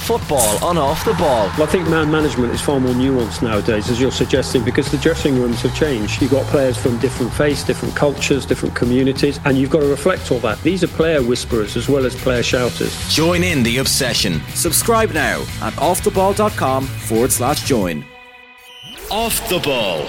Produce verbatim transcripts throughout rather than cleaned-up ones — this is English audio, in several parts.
Football on Off the Ball. Well, I think man management is far more nuanced nowadays, as you're suggesting, because the dressing rooms have changed. You've got players from different faiths, different cultures, different communities, and you've got to reflect all that. These are player whisperers as well as player shouters. Join in the obsession. Subscribe now at offtheball.com forward slash join. Off the Ball.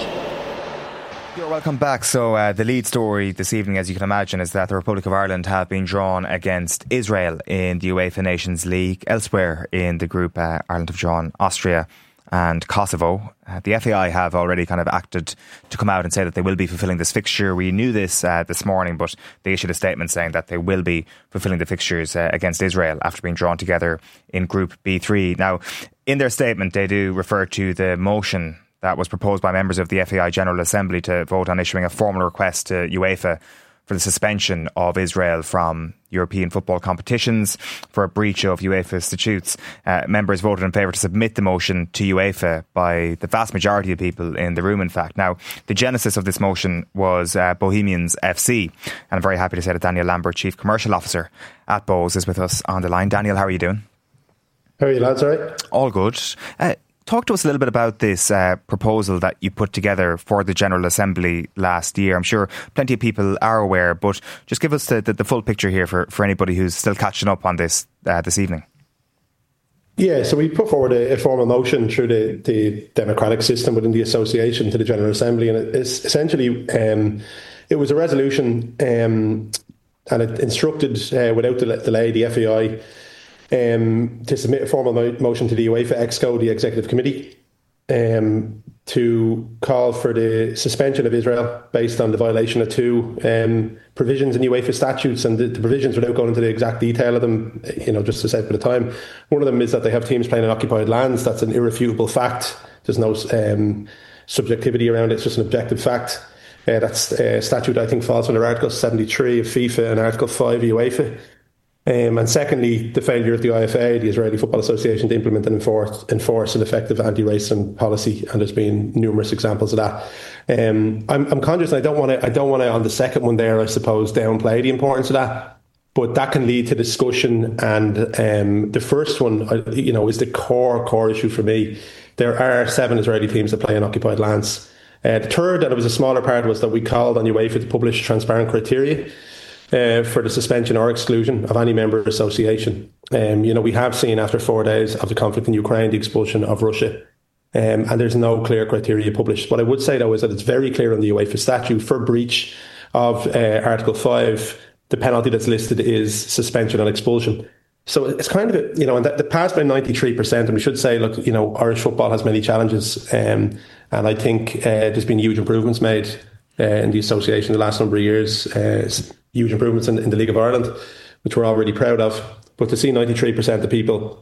You're welcome back. So uh, the lead story this evening, as you can imagine, is that the Republic of Ireland have been drawn against Israel in the UEFA Nations League. Elsewhere in the group, uh, Ireland have drawn Austria and Kosovo. Uh, the F A I have already kind of acted to come out and say that they will be fulfilling this fixture. We knew this uh, this morning, but they issued a statement saying that they will be fulfilling the fixtures uh, against Israel after being drawn together in Group B three. Now, in their statement, they do refer to the motion that was proposed by members of the F A I General Assembly to vote on issuing a formal request to UEFA for the suspension of Israel from European football competitions for a breach of UEFA statutes. Uh, members voted in favour to submit the motion to UEFA by the vast majority of people in the room, in fact. Now, the genesis of this motion was uh, Bohemians F C, and I'm very happy to say that Daniel Lambert, Chief Commercial Officer at Bohs, is with us on the line. Daniel, how are you doing? How are you, lads? All right? All good. Uh, Talk to us a little bit about this uh, proposal that you put together for the General Assembly last year. I'm sure plenty of people are aware, but just give us the, the, the full picture here for, for anybody who's still catching up on this uh, this evening. Yeah, so we put forward a, a formal motion through the, the democratic system within the association to the General Assembly, and it's essentially um, it was a resolution um, and it instructed uh, without delay the F A I Um, to submit a formal mo- motion to the UEFA Exco, the Executive Committee, um, to call for the suspension of Israel based on the violation of two um, provisions in UEFA statutes, and the, the provisions, without going into the exact detail of them, you know, just to say for the time, one of them is that they have teams playing in occupied lands. That's an irrefutable fact. There's no um, subjectivity around it. It's just an objective fact. Uh, that's uh, statute, I think, falls under Article seventy-three of FIFA and Article five of UEFA. Um, and secondly, the failure of the I F A, the Israeli Football Association, to implement and enforce, enforce an effective anti-racism policy, and there's been numerous examples of that. Um, I'm, I'm conscious, and I don't want to. I don't want to, on the second one there, I suppose, downplay the importance of that. But that can lead to discussion, and um, the first one, you know, is the core core issue for me. There are seven Israeli teams that play in occupied lands. Uh, the third, and it was a smaller part, was that we called on UEFA to publish transparent criteria Uh, for the suspension or exclusion of any member association. Um, you know, we have seen after four days of the conflict in Ukraine the expulsion of Russia, um, and there's no clear criteria published. What I would say, though, is that it's very clear in the UEFA statute for breach of uh, Article five, the penalty that's listed is suspension and expulsion. So it's kind of, a, you know, and that, the passed by ninety-three percent, and we should say, look, you know, Irish football has many challenges, um, and I think uh, there's been huge improvements made uh, in the association in the last number of years. Uh, huge improvements in, in the League of Ireland, which we're all really proud of. But to see ninety-three percent of people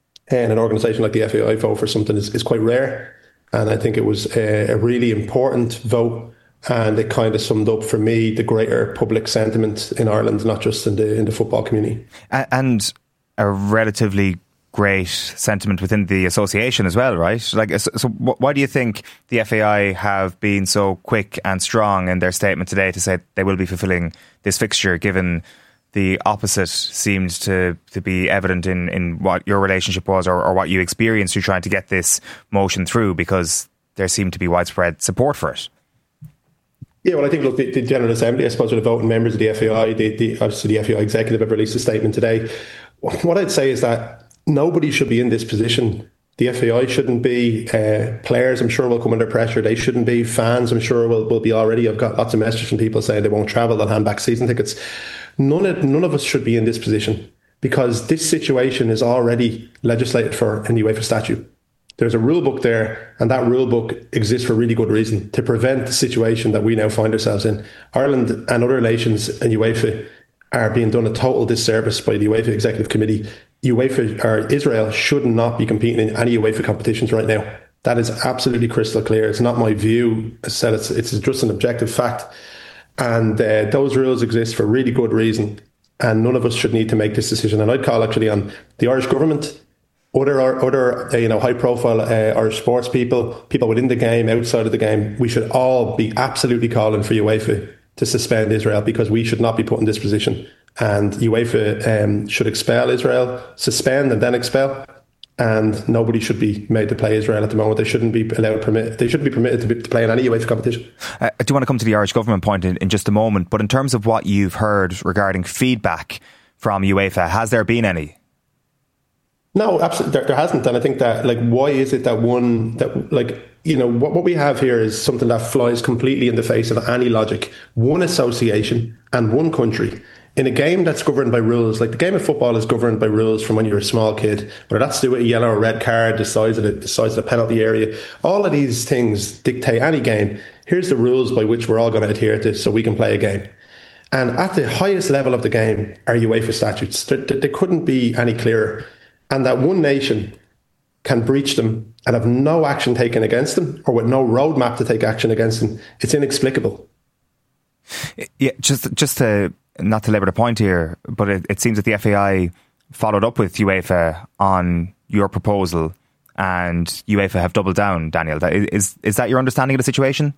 in an organisation like the F A I vote for something is, is quite rare. And I think it was a, a really important vote, and it kind of summed up for me the greater public sentiment in Ireland, not just in the in the football community. And a relatively great sentiment within the association as well, right? Like, so, so why do you think the F A I have been so quick and strong in their statement today to say they will be fulfilling this fixture, given the opposite seemed to, to be evident in, in what your relationship was, or, or what you experienced through trying to get this motion through, because there seemed to be widespread support for it? Yeah, well, I think, look, the, the General Assembly, I suppose, with the voting members of the F A I, the, the, obviously the F A I executive have released a statement today. What I'd say is that nobody should be in this position. The F A I shouldn't be. Uh, players, I'm sure, will come under pressure. They shouldn't be. Fans, I'm sure, will, will be already. I've got lots of messages from people saying they won't travel, they'll hand back season tickets. None of, none of us should be in this position, because this situation is already legislated for in the UEFA statute. There's a rule book there, and that rule book exists for really good reason, to prevent the situation that we now find ourselves in. Ireland and other nations in UEFA are being done a total disservice by the UEFA Executive Committee. UEFA, or Israel, should not be competing in any UEFA competitions right now. That is absolutely crystal clear. It's not my view. As I said, it's, it's just an objective fact. And uh, those rules exist for really good reason. And none of us should need to make this decision. And I'd call actually on the Irish government, other other uh, you know, high profile uh, Irish sports people, people within the game, outside of the game. We should all be absolutely calling for UEFA to suspend Israel, because we should not be put in this position. And UEFA um, should expel Israel, suspend and then expel. and nobody should be made to play Israel at the moment. They shouldn't be allowed permit. They shouldn't be permitted to, be, to play in any UEFA competition. Uh, I do want to come to the Irish government point in, in just a moment, but in terms of what you've heard regarding feedback from UEFA, has there been any? No, absolutely, there, there hasn't. And I think that, like, why is it that one that, like, you know, what, what we have here is something that flies completely in the face of any logic. One association and one country in a game that's governed by rules. Like, the game of football is governed by rules from when you're a small kid, whether that's to do with a yellow or red card, the size of the, the size of the penalty area. All of these things dictate any game. Here's the rules by which we're all going to adhere to so we can play a game. And at the highest level of the game are UEFA statutes. They, they couldn't be any clearer. And that one nation can breach them and have no action taken against them, or with no roadmap to take action against them, it's inexplicable. Yeah, just just to not to labour the point here, but it, it seems that the F A I followed up with UEFA on your proposal, and UEFA have doubled down. Daniel, is is that your understanding of the situation?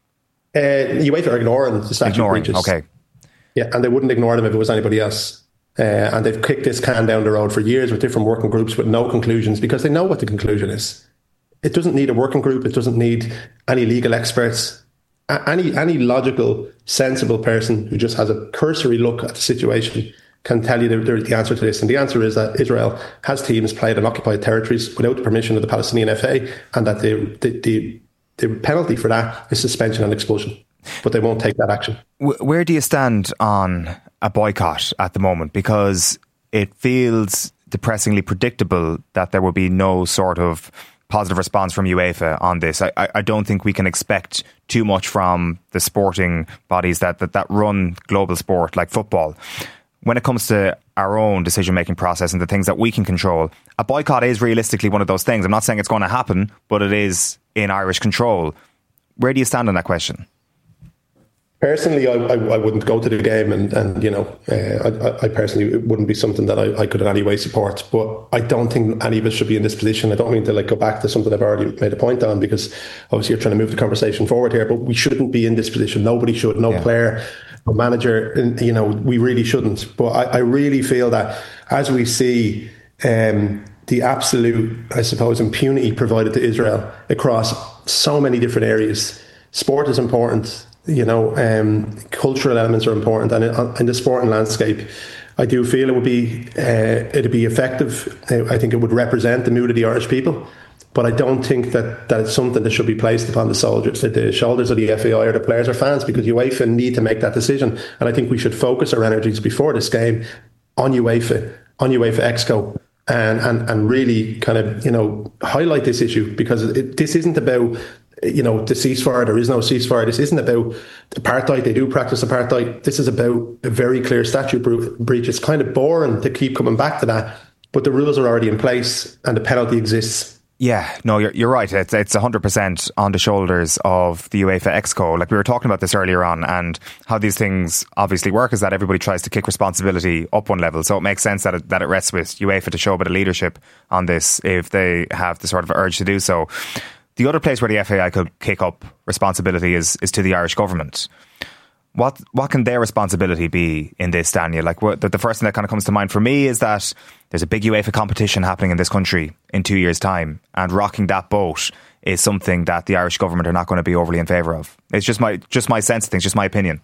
Uh, UEFA are ignoring the statute ignoring, breaches. Okay. Yeah, and they wouldn't ignore them if it was anybody else. Uh, and they've kicked this can down the road for years with different working groups with no conclusions, because they know what the conclusion is. It doesn't need a working group. It doesn't need any legal experts. A- any any logical, sensible person who just has a cursory look at the situation can tell you the, the answer to this. And the answer is that Israel has teams played in occupied territories without the permission of the Palestinian F A, and that the the, the, the penalty for that is suspension and expulsion. But they won't take that action. Where do you stand on a boycott at the moment? Because it feels depressingly predictable that there will be no sort of positive response from UEFA on this. I, I don't think we can expect too much from the sporting bodies that, that, that run global sport like football. When it comes to our own decision-making process and the things that we can control, a boycott is realistically one of those things. I'm not saying it's going to happen, but it is in Irish control. Where do you stand on that question? Personally, I, I, I wouldn't go to the game, and, and you know, uh, I, I personally, it wouldn't be something that I, I could in any way support. But I don't think any of us should be in this position. I don't mean to like go back to something I've already made a point on, because obviously you're trying to move the conversation forward here. But we shouldn't be in this position. Nobody should. No yeah. player, no manager. And, you know, we really shouldn't. But I, I really feel that as we see um, the absolute, I suppose, impunity provided to Israel across so many different areas, sport is important. You know, um, cultural elements are important, and in, in the sporting landscape, I do feel it would be uh, it'd be effective. I think it would represent the mood of the Irish people, but I don't think that, that it's something that should be placed upon the soldiers, the shoulders of the F A I or the players or fans, because UEFA need to make that decision. And I think we should focus our energies before this game on UEFA, on UEFA Exco, and and and really kind of, you know, highlight this issue, because it, this isn't about, you know, the ceasefire. There is no ceasefire. This isn't about apartheid. They do practice apartheid. This is about a very clear statute breach. It's kind of boring to keep coming back to that, but the rules are already in place and the penalty exists. Yeah, no, you're you're right. It's it's one hundred percent on the shoulders of the UEFA Exco. Like we were talking about this earlier on, and how these things obviously work is that everybody tries to kick responsibility up one level. So it makes sense that it, that it rests with UEFA to show a bit of leadership on this if they have the sort of urge to do so. The other place where the F A I could kick up responsibility is is to the Irish government. What what can their responsibility be in this, Daniel? Like what, the, the first thing that kind of comes to mind for me is that there's a big UEFA competition happening in this country in two years' time, and rocking that boat is something that the Irish government are not going to be overly in favour of. It's just my just my sense of things, just my opinion.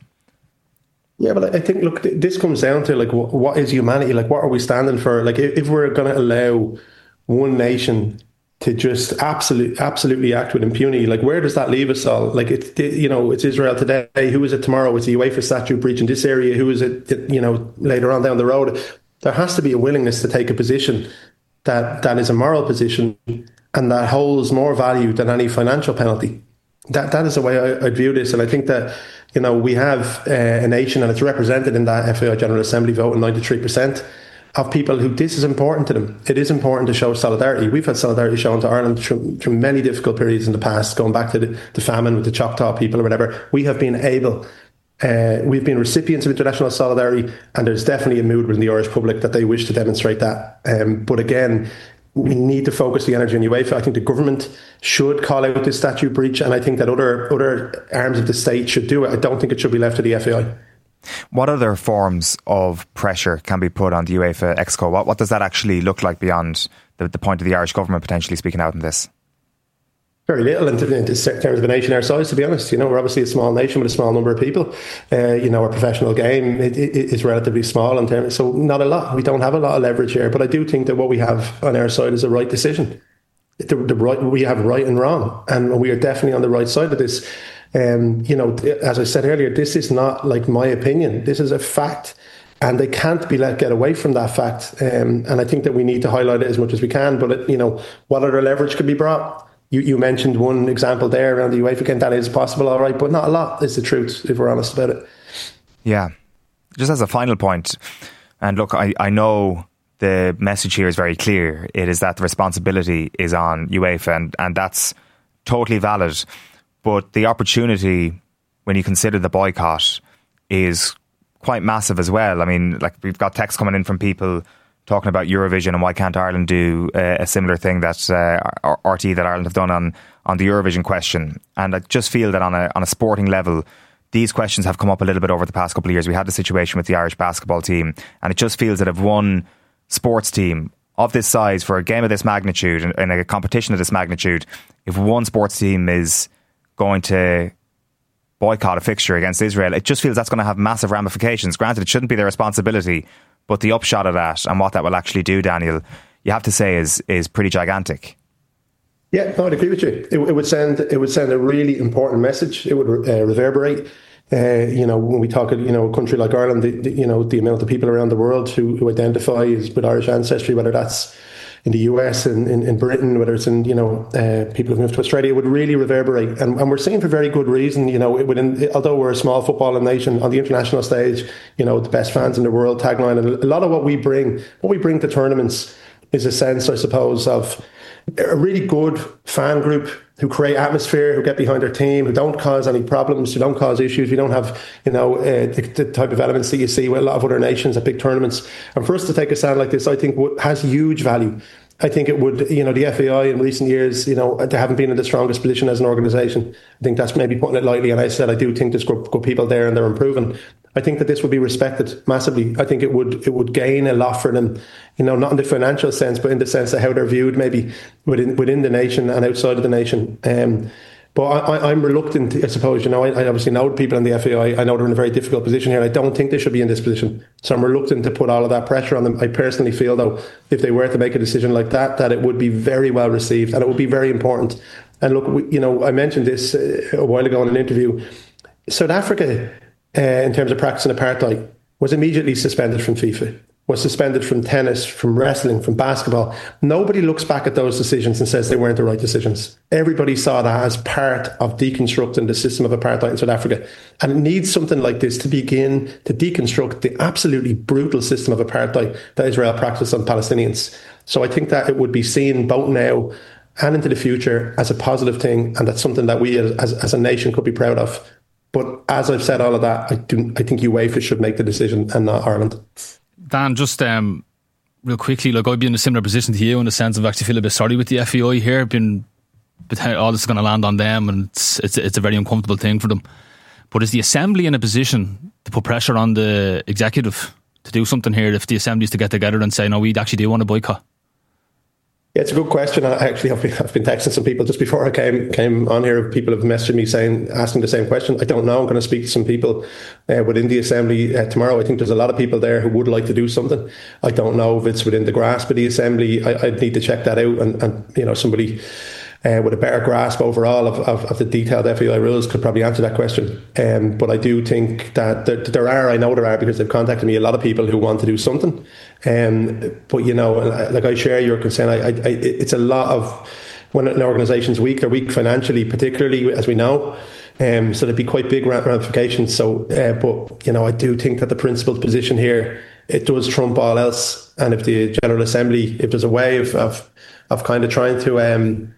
Yeah, but I think, look, this comes down to, like, what, what is humanity? Like, what are we standing for? Like, if, if we're going to allow one nation to just absolutely, absolutely act with impunity, like, where does that leave us all? Like, it's, you know, it's Israel today. Who is it tomorrow? It's the UEFA statute breach in this area. Who is it, you know, later on down the road? There has to be a willingness to take a position that that is a moral position and that holds more value than any financial penalty. That that is the way I, I view this, and I think that, you know, we have uh, a nation, and it's represented in that F A I General Assembly vote, ninety-three percent. Of people who this is important to them. It is important to show solidarity. We've had solidarity shown to Ireland through, through many difficult periods in the past, going back to the, the famine with the Choctaw people or whatever. We have been able, uh, we've been recipients of international solidarity, and there's definitely a mood within the Irish public that they wish to demonstrate that. Um, but again, we need to focus the energy on UEFA. I think the government should call out this statute breach, and I think that other other arms of the state should do it. I don't think it should be left to the F A I. What other forms of pressure can be put on the UEFA Exco? What, what does that actually look like beyond the, the point of the Irish government potentially speaking out in this? Very little in terms of a nation our size, to be honest. You know, we're obviously a small nation with a small number of people. Uh, you know, our professional game it, it, is relatively small in terms, so not a lot. We don't have a lot of leverage here, but I do think that what we have on our side is a right decision. The, the right, we have right and wrong, and we are definitely on the right side of this. Um, you know, as I said earlier, this is not like my opinion. This is a fact, and they can't be let get away from that fact. Um, and I think that we need to highlight it as much as we can. But it, you know, what other leverage could be brought? You, you mentioned one example there around the UEFA game. That is possible, all right, but not a lot is the truth, if we're honest about it. Yeah. Just as a final point, and look, I, I know the message here is very clear. It is that the responsibility is on UEFA, and, and that's totally valid. But the opportunity, when you consider the boycott, is quite massive as well. I mean, like, we've got texts coming in from people talking about Eurovision and why can't Ireland do uh, a similar thing that uh, R T that Ireland have done on, on the Eurovision question. And I just feel that on a on a sporting level, these questions have come up a little bit over the past couple of years. We had the situation with the Irish basketball team, and it just feels that if one sports team of this size, for a game of this magnitude and, and a competition of this magnitude, if one sports team is going to boycott a fixture against Israel, it just feels that's going to have massive ramifications. Granted, it shouldn't be their responsibility, but the upshot of that and what that will actually do, Daniel, you have to say is is pretty gigantic. Yeah, no, I'd agree with you. It, it would send it would send a really important message. It would uh, reverberate. Uh, you know, when we talk, you know, a country like Ireland, the, the, you know, the amount of people around the world who, who identify as with Irish ancestry, whether that's in the U S and in, in Britain, whether it's in, you know, uh, people who've moved to Australia, would really reverberate. And, and we're seeing for very good reason, you know, within, although we're a small footballing nation on the international stage, you know, the best fans in the world tagline. And a lot of what we bring, what we bring to tournaments is a sense, I suppose, of a really good fan group who create atmosphere, who get behind their team, who don't cause any problems, who don't cause issues. We don't have, you know, uh, the, the type of elements that you see with a lot of other nations at big tournaments. And for us to take a stand like this, I think has huge value. I think it would, you know, the F A I in recent years, you know, they haven't been in the strongest position as an organisation. I think that's maybe putting it lightly. And I said, I do think there's good, good people there and they're improving. I think that this would be respected massively. I think it would it would gain a lot for them, you know, not in the financial sense, but in the sense of how they're viewed maybe within within the nation and outside of the nation. Um, but I, I'm reluctant, I suppose, you know, I, I obviously know the people in the F A I. I know they're in a very difficult position here. And I don't think they should be in this position. So I'm reluctant to put all of that pressure on them. I personally feel, though, if they were to make a decision like that, that it would be very well received and it would be very important. And look, we, you know, I mentioned this a while ago in an interview. South Africa, uh, in terms of practicing apartheid, was immediately suspended from FIFA, was suspended from tennis, from wrestling, from basketball. Nobody looks back at those decisions and says they weren't the right decisions. Everybody saw that as part of deconstructing the system of apartheid in South Africa. And it needs something like this to begin to deconstruct the absolutely brutal system of apartheid that Israel practiced on Palestinians. So I think that it would be seen both now and into the future as a positive thing, and that's something that we as, as a nation could be proud of. But as I've said all of that, I, do, I think UEFA should make the decision and not Ireland. Dan, just um, real quickly, like, I'd be in a similar position to you in the sense of actually feel a bit sorry with the F A I here. Been, all this is going to land on them, and it's, it's it's a very uncomfortable thing for them. But is the Assembly in a position to put pressure on the executive to do something here if the Assembly is to get together and say, no, we actually do want to boycott? Yeah, it's a good question. I actually have been, I've been texting some people just before I came came on here. People have messaged me saying, asking the same question. I don't know. I'm going to speak to some people uh, within the Assembly uh, tomorrow. I think there's a lot of people there who would like to do something. I don't know if it's within the grasp of the Assembly. I, I'd need to check that out. And, and you know, somebody uh, with a better grasp overall of, of, of the detailed F A I rules could probably answer that question. Um, but I do think that there, there are, I know there are, because they've contacted me, a lot of people who want to do something. Um, but, you know, like I share your concern, I, I, I, it's a lot of, when an organisation's weak, they're weak financially, particularly, as we know. Um, so there'd be quite big ramifications. So, uh, but, you know, I do think that the principled position here, it does trump all else. And if the General Assembly, if there's a way of, of, of kind of trying to, um,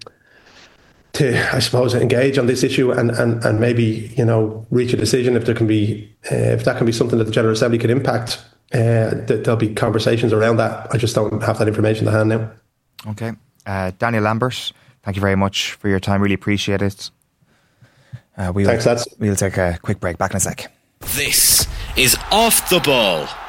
to, I suppose, engage on this issue and, and, and maybe, you know, reach a decision, if there can be, uh, if that can be something that the General Assembly could impact, uh, that there'll be conversations around that. I just don't have that information to hand now. Okay. Uh, Daniel Lambert, thank you very much for your time. Really appreciate it. Uh, we'll, Thanks, lads. We'll take a quick break. Back in a sec. This is Off the Ball.